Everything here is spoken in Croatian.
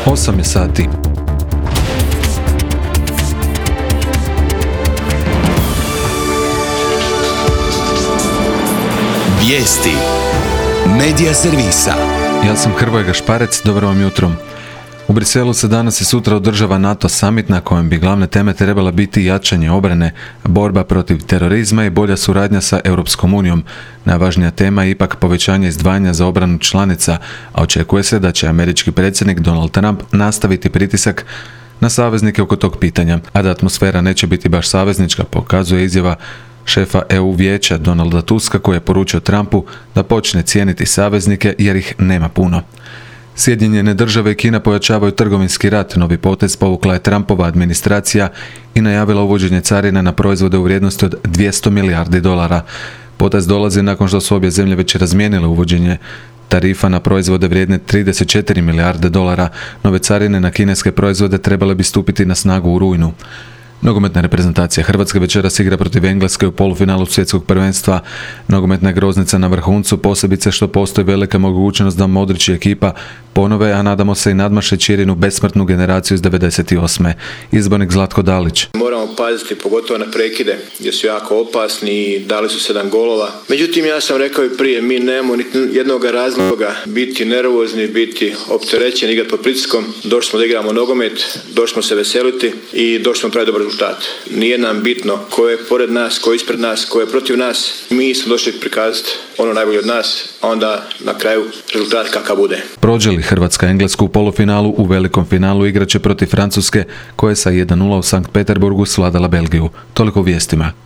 8 je sati. Vijesti Medija servisa. Ja sam Hrvoje Gašparec, dobro vam jutro. U Briselu se danas i sutra održava NATO summit na kojem bi glavne teme trebala biti jačanje obrane, borba protiv terorizma i bolja suradnja sa Europskom unijom. Najvažnija tema je ipak povećanje izdvajanja za obranu članica, a očekuje se da će američki predsjednik Donald Trump nastaviti pritisak na saveznike oko tog pitanja, a da atmosfera neće biti baš saveznička pokazuje izjava šefa EU vijeća Donalda Tuska koji je poručio Trumpu da počne cijeniti saveznike jer ih nema puno. Sjedinjene države i Kina pojačavaju trgovinski rat, novi potez povukla je Trumpova administracija i najavila uvođenje carina na proizvode u vrijednosti od $200 milijardi. Potez dolazi nakon što su obje zemlje već razmijenile uvođenje tarifa na proizvode vrijedne $34 milijarde. Nove carine na kineske proizvode trebale bi stupiti na snagu u rujnu. Nogometna reprezentacija Hrvatske večeras igra protiv Engleske u polufinalu svjetskog prvenstva. Nogometna je groznica na vrhuncu, posebice što postoji velika mogućnost da Modrić i ekipa ponove, a nadamo se i nadmaše Ćirinu besmrtnu generaciju iz 98. Izbornik Zlatko Dalić. Moramo paziti pogotovo na prekide jer su jako opasni i dali su 7 golova. Međutim, ja sam rekao i prije, mi nemamo niti jednog razloga biti nervozni, biti opterećeni, igrati pod pritiskom. Došli smo da igramo nogomet, došli smo se veseliti i došli smo pravi dobar rezultat. Nije nam bitno ko je pored nas, ko je ispred nas, ko je protiv nas. Mi smo došli prikazati ono najbolje od nas, a onda na kraju rezultat kakav bude. Prođe li Hrvatska Englesku u polufinalu, u velikom finalu igraće protiv Francuske, koja je sa 1:0 u Sankt Peterburgu svladala Belgiju. Toliko u vijestima.